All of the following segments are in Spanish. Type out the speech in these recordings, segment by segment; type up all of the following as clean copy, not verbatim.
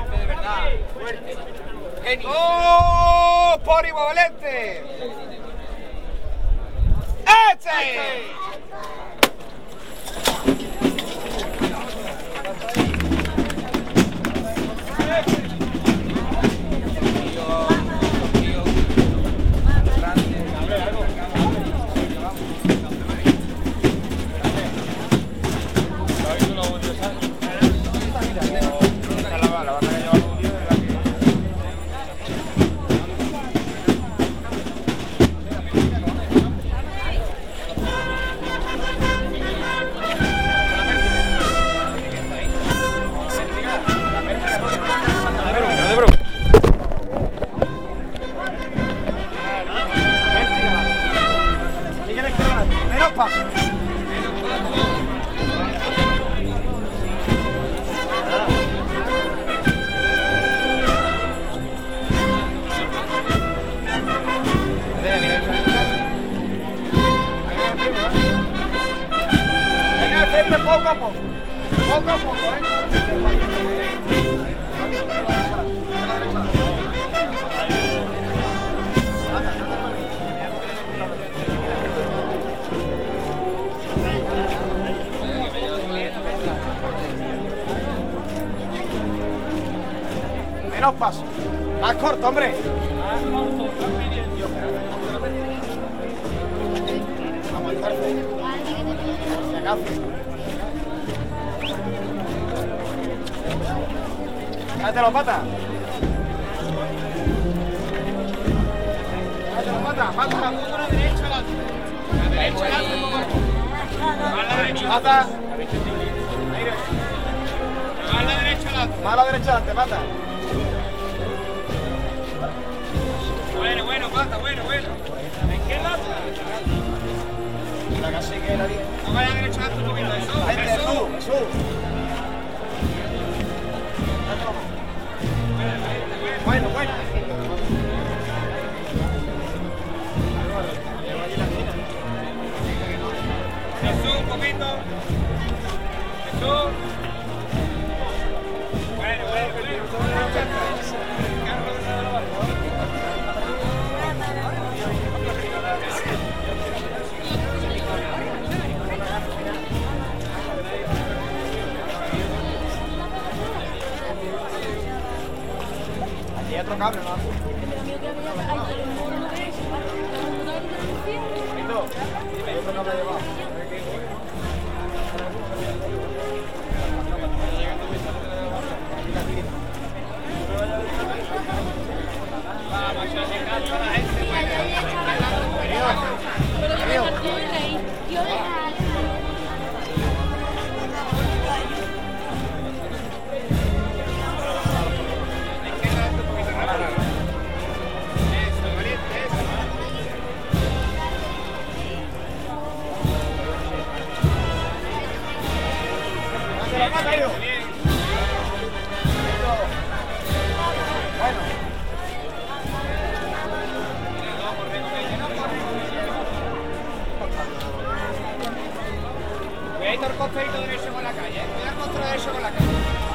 de verdad. Fuerte. Genio. ¡Oh! ¡Polivalente! ¡Este! Poco a poco, menos paso, más corto, hombre. Cállate los patas. Cállate los patas. Pata. La derecha adelante. La derecha adelante. Más la derecha. Pata. Más la derecha adelante. Más la derecha adelante, pata. Bueno, pata, bueno. ¿En qué lado? La casi que la diga. Toma la derecha adelante, tú mira. Jesús. Bueno. Jesús, un poquito. Jesús. Bueno. Aquí hay otro cable, ¿no? Cuidadito el costadito derecho con la calle, cuidado el costado derecho con la calle.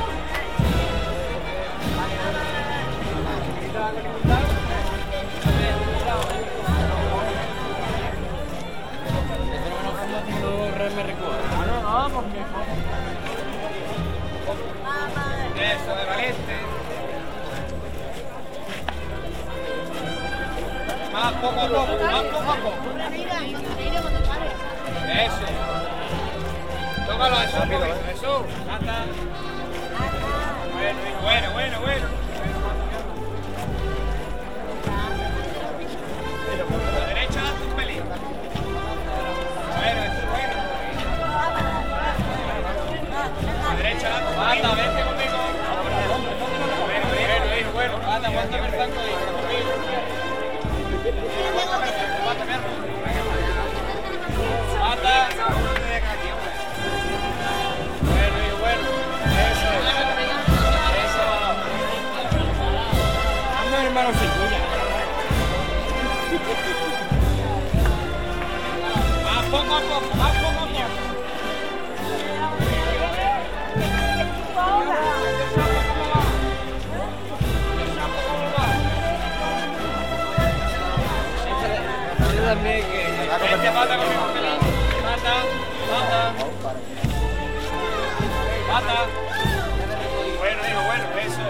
Eso, de valiente. Más poco a poco. Eso. Tócalo a eso, eso. Anda. Bueno. A la derecha hazte un pelín. Bueno. A la derecha hazte un pelín. Anda, vente conmigo. Bueno. Anda, aguántame el tanco ahí. Anda. Bueno. Eso. Anda, hermano, sin tuya. Más poco a poco. también que... Vente, pata conmigo, feliz. Pata, pata. Pata. Bueno, hijo, bueno, eso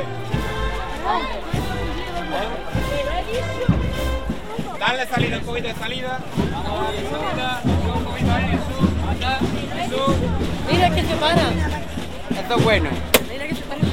es. Dale salida, un poquito de salida. Vamos a darle salida. Un poquito ahí, Jesús. Pata, Jesús. Mira que se para. Esto es bueno. Mira que se para.